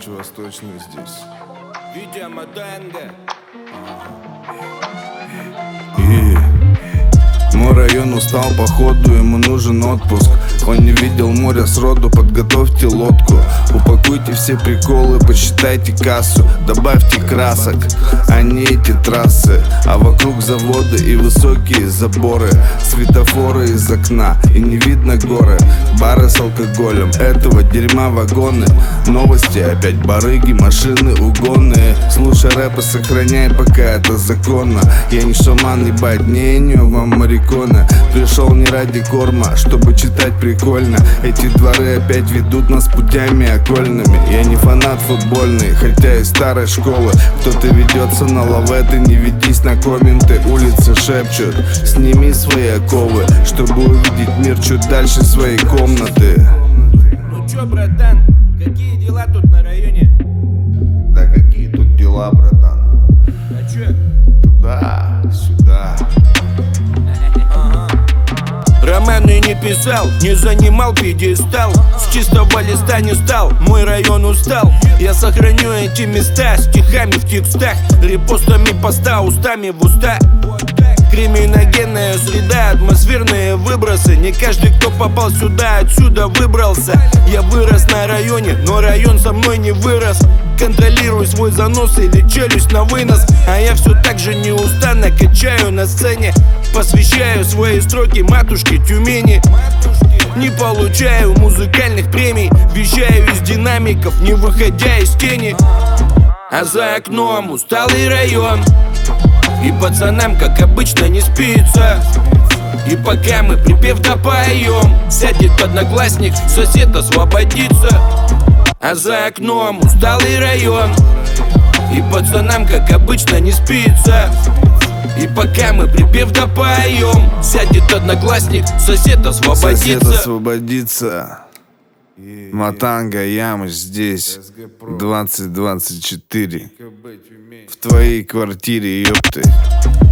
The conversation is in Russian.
Восточный здесь. Витя Матенга. Мой район устал, походу ему нужен отпуск. Он не видел моря сроду, подготовьте лодку. Упакуйте все приколы, посчитайте кассу. Добавьте красок, а не эти трассы. А вокруг заводы и высокие заборы. Светофоры из окна, и не видно горы. Бары с алкоголем, этого дерьма вагоны. Новости, опять барыги, машины угонные. Слушай рэп и сохраняй, пока это законно. Я не шаман, ебать, не вам марикона. Пришел не ради корма, чтобы читать прикольно. Эти дворы опять ведут нас путями окольными. Я не фанат футбольный, хотя из старой школы. Кто-то ведется на лаветы, не ведись на комменты. Улицы шепчут, сними свои оковы, чтобы увидеть мир чуть дальше своей комнаты. Ну чё, братан, какие дела тут на районе? Да какие тут дела, братан? А чё? Туда, сюда. Романы не писал, не занимал пьедестал. С чистого листа не стал, мой район устал. Я сохраню эти места стихами в текстах, репостами поста, устами в уста. Криминогенная среда, атмосферные выбросы. Не каждый, кто попал сюда, отсюда выбрался. Я вырос на районе, но район со мной не вырос. Контролируй свой занос или челюсть на вынос. А я все так же неустанно качаю на сцене. Посвящаю свои строки матушке Тюмени. Не получаю музыкальных премий, вещаю из динамиков, не выходя из тени. А за окном усталый район, и пацанам, как обычно, не спится. И пока мы припев допоем, сядет одноклассник, сосед освободится. А за окном усталый район, и пацанам, как обычно, не спится. И пока мы припев допоем, сядет одноклассник, сосед освободится. Сосед освободится. Матанга, Ямыч здесь 2024. В твоей квартире, ёпты.